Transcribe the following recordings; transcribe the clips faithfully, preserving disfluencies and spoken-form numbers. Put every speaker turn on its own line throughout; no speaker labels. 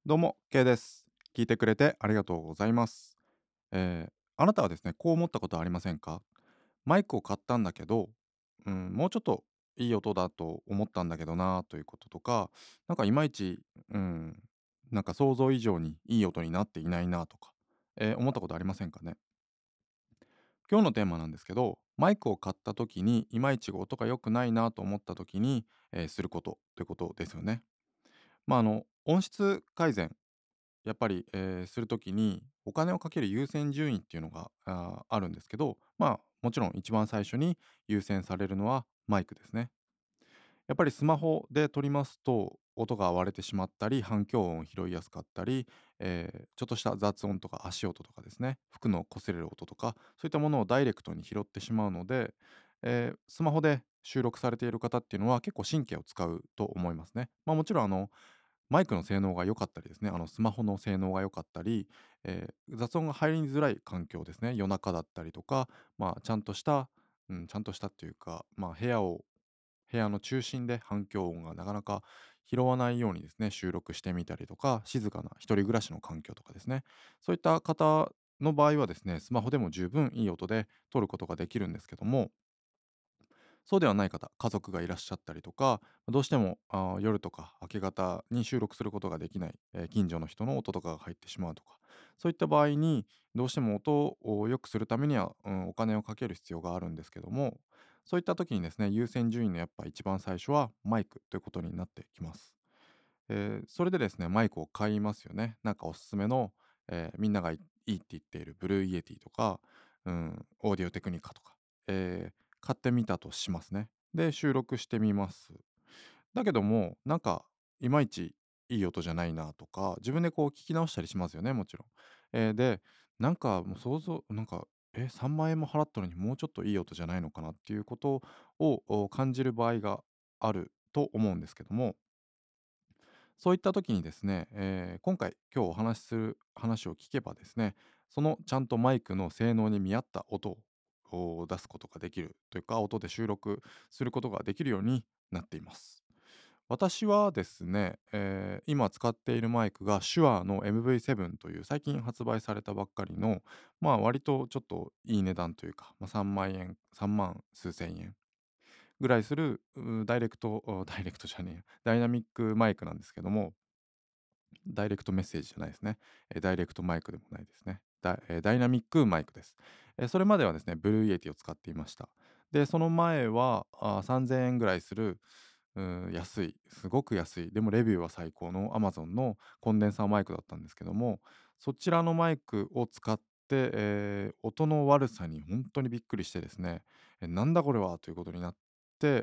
どうも、K です。聞いてくれてありがとうございます。えーあなたはですね、こう思ったことはありませんか？マイクを買ったんだけど、うん、もうちょっといい音だと思ったんだけどなということとか、なんかいまいち、うん、なんか想像以上にいい音になっていないなとか、えー思ったことありませんかね？今日のテーマなんですけど、マイクを買った時にいまいち音が良くないなと思った時に、えーすることということですよね。まああの音質改善やっぱり、えーするときにお金をかける優先順位っていうのがあーあるんですけど、まあもちろん一番最初に優先されるのはマイクですね。やっぱりスマホで撮りますと音が割れてしまったり反響音を拾いやすかったり、えーちょっとした雑音とか足音とかですね、服の擦れる音とかそういったものをダイレクトに拾ってしまうので、えースマホで収録されている方っていうのは結構神経を使うと思いますね。まあもちろんあのマイクの性能が良かったりですね、あのスマホの性能が良かったり、えー雑音が入りづらい環境ですね、夜中だったりとか、まあ、ちゃんとした、うん、ちゃんとしたっていうか、まあ、部屋を部屋の中心で反響音がなかなか拾わないようにですね、収録してみたりとか、静かな一人暮らしの環境とかですね、そういった方の場合はですね、スマホでも十分いい音で撮ることができるんですけども、そうではない方、家族がいらっしゃったりとか、どうしてもあー夜とか明け方に収録することができない、えー近所の人の音とかが入ってしまうとか、そういった場合にどうしても音を良くするためには、うん、お金をかける必要があるんですけども、そういった時にですね、優先順位のやっぱ一番最初はマイクということになってきます。えーそれでですね、マイクを買いますよね。なんかおすすめの、えーみんながいいいって言っているブルーイエティとか、うん、オーディオテクニカとか、えー買ってみたとしますね。で、収録してみます。だけども、なんか、いまいちいい音じゃないなとか、自分でこう聞き直したりしますよね、もちろん。えーで、なんかもう想像、なんか、え、さんまん円も払ったのにもうちょっといい音じゃないのかなっていうことをお感じる場合があると思うんですけども、そういった時にですね、えー今回今日お話しする話を聞けばですね、そのちゃんとマイクの性能に見合った音を出すことができるというか、音で収録することができるようになっています。私はですね、えー今使っているマイクが手話の エムブイセブン という最近発売されたばっかりの、まあ割とちょっといい値段というか、まあ、さんまん円、さんまん数千円ぐらいするうダイレクト、おダイレクトじゃねえや、ダイナミックマイクなんですけども、ダイレクトメッセージじゃないですね。え、ダイレクトマイクでもないですね。ダえ、ダイナミックマイクです。え、それまではですね、ブルーイエティを使っていました。で、その前は、あ、さんぜんえんぐらいする、うーん、安い、すごく安い、でもレビューは最高の Amazon のコンデンサーマイクだったんですけども、そちらのマイクを使って、え、音の悪さにほんとにびっくりしてですね、え、なんだこれはということになって、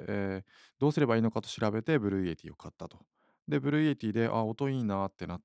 え、どうすればいいのかと調べてブルーイエティを買ったと。で、ブルーイエティで、あ、音いいなってなって、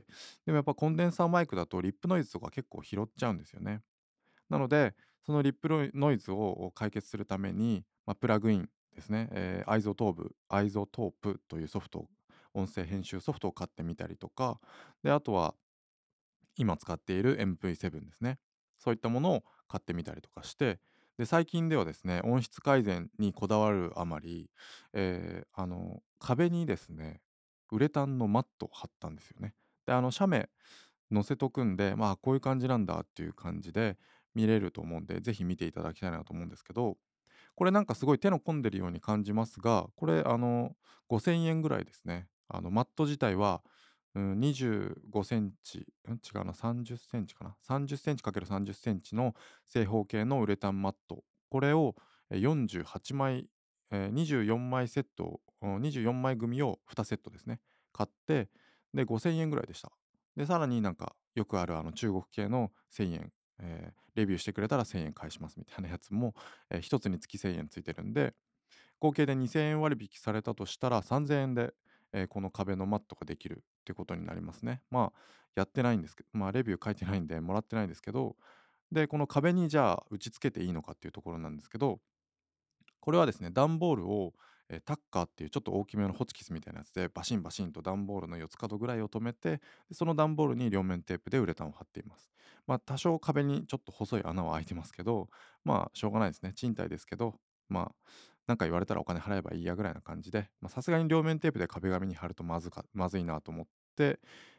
でもやっぱコンデンサーマイクだとリップノイズとか結構拾っちゃうんですよね。なので、そのリップロイノイズを解決するために、まあ、プラグインですね、えー、アイゾトーブ、アイゾトープというソフト、音声編集ソフトを買ってみたりとか、で、あとは今使っている エムブイセブン ですね。そういったものを買ってみたりとかして、で、最近ではですね、音質改善にこだわるあまり、えーあの、壁にですね、ウレタンのマットを貼ったんですよね。で、あの、写メ載せとくんで、まあ、こういう感じなんだっていう感じで見れると思うんで、ぜひ見ていただきたいなと思うんですけど、これなんかすごい手の込んでるように感じますが、これあのごせんえんぐらいですね。あのマット自体は、うん、にじゅうごセンチ、ん、違うな、さんじゅっセンチかな。さんじゅっセンチ ×さんじゅっセンチの正方形のウレタンマット。これをえよんじゅうはちまい、えーにじゅうよんまいセットを、にじゅうよんまい組をにセットですね。買って、で、ごせんえんぐらいでした。で、さらになんかよくあるあの中国系のせんえん、えーレビューしてくれたらせんえん返しますみたいなやつもえー、ひとつにつきせんえんついてるんで、合計でにせんえん割引されたとしたらさんぜんえんで、えーこの壁のマットができるってことになりますね。まあ、やってないんですけど、まあ、レビュー書いてないんでもらってないんですけど、で、この壁にじゃあ打ち付けていいのかっていうところなんですけど、これはですね、段ボールを、えータッカーっていうちょっと大きめのホチキスみたいなやつでバシンバシンと段ボールの四つ角ぐらいを留めて、でその段ボールに両面テープでウレタンを貼っています。まあ多少壁にちょっと細い穴は開いてますけど、まあしょうがないですね。賃貸ですけど、まあなんか言われたらお金払えばいいやぐらいな感じで、まあさすがに両面テープで壁紙に貼るとまずかまずいなと思って、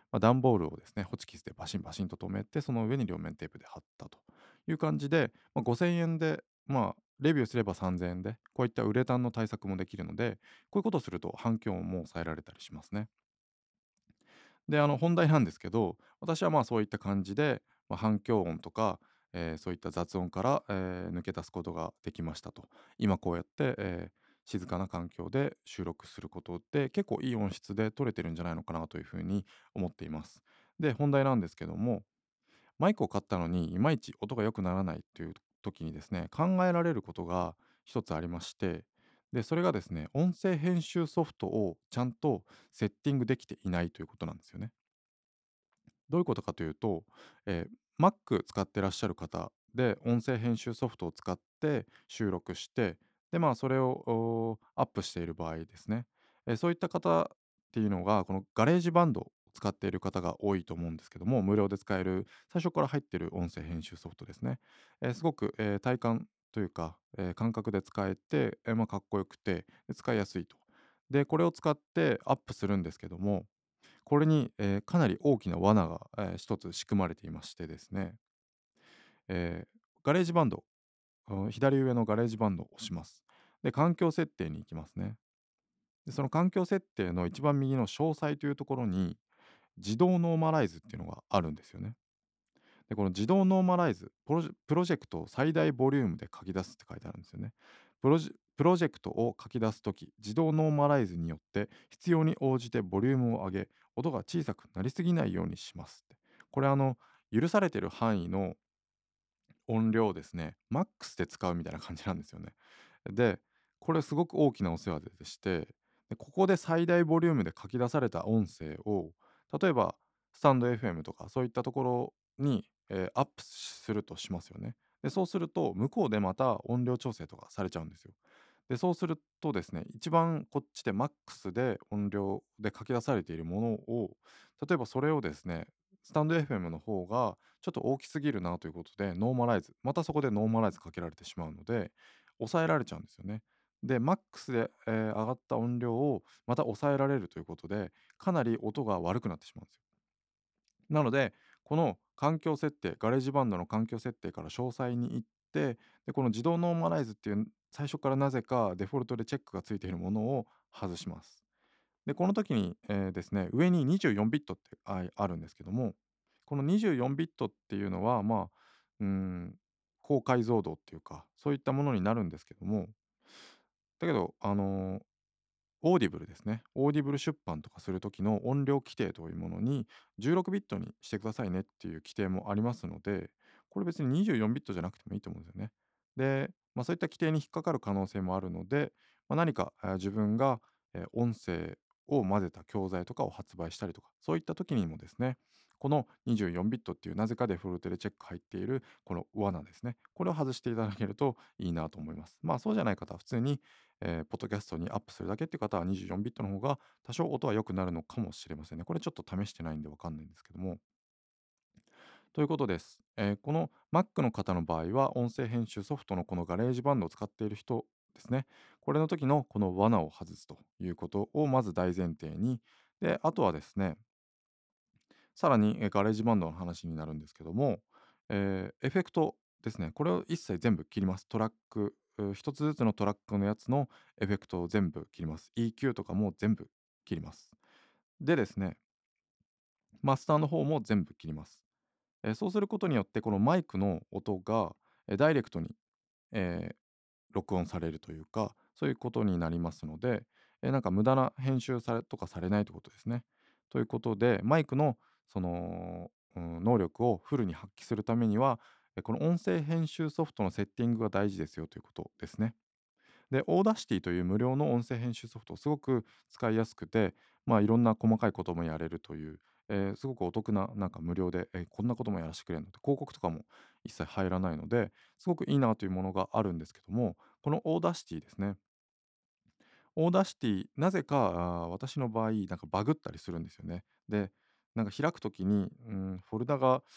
まあ、段ボールをですね、ホチキスでバシンバシンと留めて、その上に両面テープで貼ったという感じで、まあ、ごせんえんで、まあ、レビューすればさんぜんえんで、こういったウレタンの対策もできるので、こういうことをすると反響も抑えられたりしますね。で、あの本題なんですけど、私はまあそういった感じで、まあ、反響音とか、えーそういった雑音から、えー抜け出すことができましたと。今こうやって、えー静かな環境で収録することで結構いい音質で撮れてるんじゃないのかなというふうに思っています。で、本題なんですけども、マイクを買ったのにいまいち音が良くならないっていう時にですね、考えられることが一つありまして、で、それがですね、音声編集ソフトをちゃんとセッティングできていないということなんですよね。どういうことかというと、えー Mac 使ってらっしゃる方で、音声編集ソフトを使って収録して、で、まあ、それをおアップしている場合ですね、えーそういった方っていうのが、このガレージバンドを使っている方が多いと思うんですけども、無料で使える、最初から入っている音声編集ソフトですね。えーすごく、えー体感というか、えー感覚で使えて、えーまあ、かっこよくて、で使いやすいと。で、これを使ってアップするんですけども、これに、えーかなり大きな罠が、えー一つ仕組まれていましてですね、えーガレージバンド、うん左上のガレージバンドを押します。で、環境設定に行きますね。で、その環境設定の一番右の詳細というところに、自動ノーマライズっていうのがあるんですよね。で、この自動ノーマライズ、プロジェプロジェクトを最大ボリュームで書き出すって書いてあるんですよね。プロジプロジェクトを書き出すとき、自動ノーマライズによって必要に応じてボリュームを上げ、音が小さくなりすぎないようにしますって。これあの、許されてる範囲の音量をですね、マックスで使うみたいな感じなんですよね。で、これすごく大きなお世話でして、で、ここで最大ボリュームで書き出された音声を、例えばスタンド エフエム とかそういったところに、えーアップするとしますよね。で、そうすると向こうでまた音量調整とかされちゃうんですよ。で、そうするとですね、一番こっちでマックスで音量で書き出されているものを、例えばそれをですね、スタンド エフエム の方がちょっと大きすぎるなということで、ノーマライズ、またそこでノーマライズかけられてしまうので、抑えられちゃうんですよね。で、マックスで、えー上がった音量をまた抑えられるということで、かなり音が悪くなってしまうんですよ。なので、この環境設定、ガレージバンドの環境設定から詳細に行って、で、この自動ノーマライズっていう最初からなぜかデフォルトでチェックがついているものを外します。で、この時に、えーですね、上ににじゅうよんビットってああるんですけども、このにじゅうよんビットっていうのは、まあ、うーん、高解像度っていうか、そういったものになるんですけども、だけど、あのオーディブルですね。オーディブル出版とかする時の音量規定というものにじゅうろくビットにしてくださいねっていう規定もありますので、これ別ににじゅうよんビットじゃなくてもいいと思うんですよね。で、まあ、そういった規定に引っかかる可能性もあるので、まあ、何か、えー自分が、えー音声を混ぜた教材とかを発売したりとか、そういった時にもですね、このにじゅうよんビットっていうなぜかデフォルトでチェック入っているこの罠ですね。これを外していただけるといいなと思います。まあそうじゃない方は普通にえーポッドキャストにアップするだけっていう方はにじゅうよんビットの方が多少音は良くなるのかもしれませんね。これちょっと試してないんでわかんないんですけども。ということです。えーこの Mac の方の場合は音声編集ソフトのこのガレージバンドを使っている人ですね。これの時のこの罠を外すということをまず大前提に、で、あとはですね、さらに、え、ガレージバンドの話になるんですけども、えーエフェクトですね、これを一切全部切ります。トラック、う一つずつのトラックのやつのエフェクトを全部切ります。イーキュー とかも全部切ります。でですね、マスターの方も全部切ります。え、そうすることによって、このマイクの音が、え、ダイレクトに、えー録音されるというか、そういうことになりますので、え、なんか無駄な編集されとかされないということですね。ということで、マイクのその、うん、能力をフルに発揮するためには、え、この音声編集ソフトのセッティングが大事ですよということですね。で、オーダーシティという無料の音声編集ソフト、すごく使いやすくて、まあ、いろんな細かいこともやれるという、えーすごくお得な、なんか無料で、え、こんなこともやらせてくれるのって、広告とかも一切入らないので、すごくいいなというものがあるんですけども、このオーダーシティですね。オーダーシティ、なぜか、あー私の場合、なんかバグったりするんですよね。で、なんか開くときに、うん、フォルダが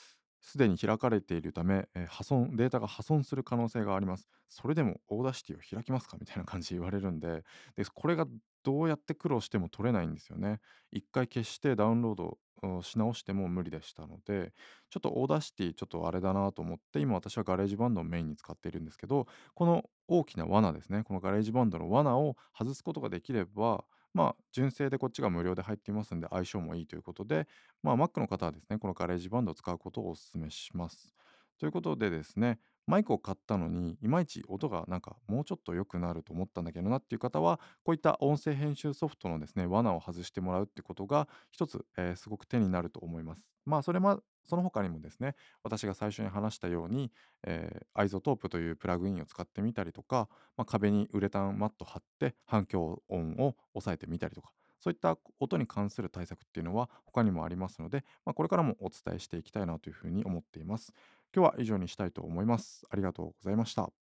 すでに開かれているため、えー破損データが破損する可能性があります。それでもオーダーシティを開きますかみたいな感じで言われるんで、で、これがどうやって苦労しても取れないんですよね。一回消してダウンロードをし直しても無理でしたので、ちょっとオーダーシティちょっとあれだなと思って、今私はガレージバンドをメインに使っているんですけど、この大きな罠ですね、このガレージバンドの罠を外すことができれば、まあ、純正でこっちが無料で入っていますんで、相性もいいということで、まあ、Mac の方はですね、このガレージバンドを使うことをお勧めします。ということでですね、マイクを買ったのに、いまいち音がなんかもうちょっと良くなると思ったんだけどなっていう方は、こういった音声編集ソフトのですね、罠を外してもらうってことが一つ、えーすごく手になると思います。まあ、それまその他にもですね、私が最初に話したように、えーアイゾトープというプラグインを使ってみたりとか、まあ、壁にウレタンマット貼って反響音を抑えてみたりとか、そういった音に関する対策っていうのは他にもありますので、まあ、これからもお伝えしていきたいなというふうに思っています。今日は以上にしたいと思います。ありがとうございました。